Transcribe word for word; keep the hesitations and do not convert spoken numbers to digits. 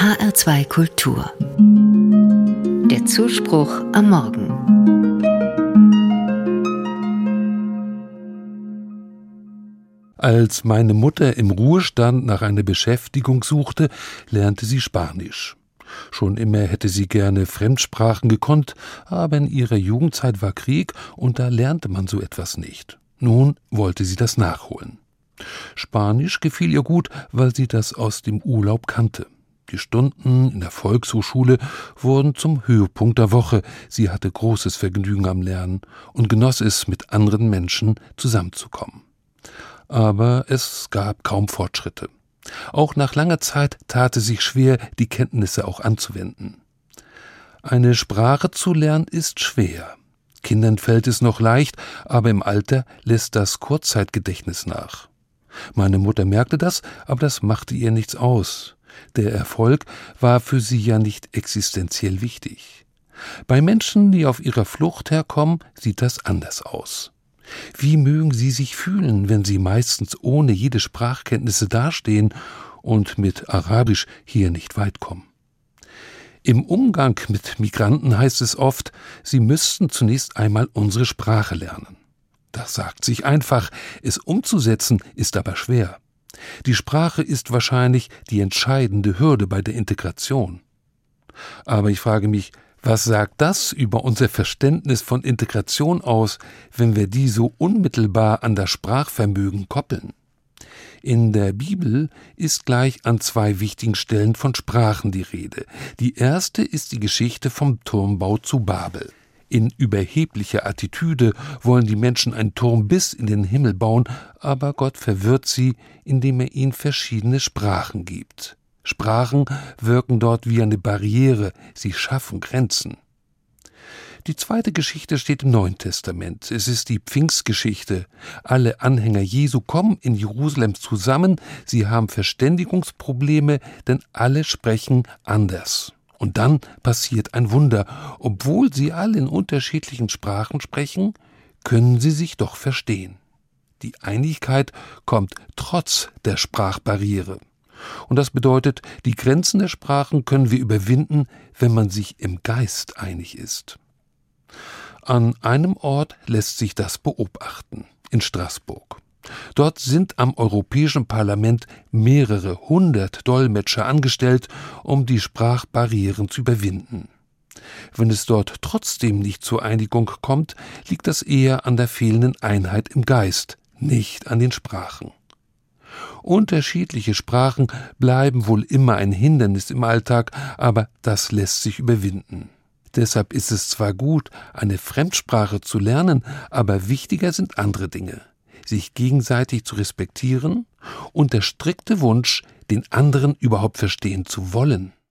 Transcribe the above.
H R zwei Kultur. Der Zuspruch am Morgen. Als meine Mutter im Ruhestand nach einer Beschäftigung suchte, lernte sie Spanisch. Schon immer hätte sie gerne Fremdsprachen gekonnt, aber in ihrer Jugendzeit war Krieg und da lernte man so etwas nicht. Nun wollte sie das nachholen. Spanisch gefiel ihr gut, weil sie das aus dem Urlaub kannte. Die Stunden in der Volkshochschule wurden zum Höhepunkt der Woche. Sie hatte großes Vergnügen am Lernen und genoss es, mit anderen Menschen zusammenzukommen. Aber es gab kaum Fortschritte. Auch nach langer Zeit tat es sich schwer, die Kenntnisse auch anzuwenden. Eine Sprache zu lernen ist schwer. Kindern fällt es noch leicht, aber im Alter lässt das Kurzzeitgedächtnis nach. Meine Mutter merkte das, aber das machte ihr nichts aus. Der Erfolg war für sie ja nicht existenziell wichtig. Bei Menschen, die auf ihrer Flucht herkommen, sieht das anders aus. Wie mögen sie sich fühlen, wenn sie meistens ohne jede Sprachkenntnisse dastehen und mit Arabisch hier nicht weit kommen? Im Umgang mit Migranten heißt es oft, sie müssten zunächst einmal unsere Sprache lernen. Das sagt sich einfach, es umzusetzen ist aber schwer. Die Sprache ist wahrscheinlich die entscheidende Hürde bei der Integration. Aber ich frage mich, was sagt das über unser Verständnis von Integration aus, wenn wir die so unmittelbar an das Sprachvermögen koppeln? In der Bibel ist gleich an zwei wichtigen Stellen von Sprachen die Rede. Die erste ist die Geschichte vom Turmbau zu Babel. In überheblicher Attitüde wollen die Menschen einen Turm bis in den Himmel bauen, aber Gott verwirrt sie, indem er ihnen verschiedene Sprachen gibt. Sprachen wirken dort wie eine Barriere, sie schaffen Grenzen. Die zweite Geschichte steht im Neuen Testament. Es ist die Pfingstgeschichte. Alle Anhänger Jesu kommen in Jerusalem zusammen, sie haben Verständigungsprobleme, denn alle sprechen anders. Und dann passiert ein Wunder. Obwohl sie alle in unterschiedlichen Sprachen sprechen, können sie sich doch verstehen. Die Einigkeit kommt trotz der Sprachbarriere. Und das bedeutet, die Grenzen der Sprachen können wir überwinden, wenn man sich im Geist einig ist. An einem Ort lässt sich das beobachten, in Straßburg. Dort sind am Europäischen Parlament mehrere hundert Dolmetscher angestellt, um die Sprachbarrieren zu überwinden. Wenn es dort trotzdem nicht zur Einigung kommt, liegt das eher an der fehlenden Einheit im Geist, nicht an den Sprachen. Unterschiedliche Sprachen bleiben wohl immer ein Hindernis im Alltag, aber das lässt sich überwinden. Deshalb ist es zwar gut, eine Fremdsprache zu lernen, aber wichtiger sind andere Dinge. Sich gegenseitig zu respektieren und der strikte Wunsch, den anderen überhaupt verstehen zu wollen.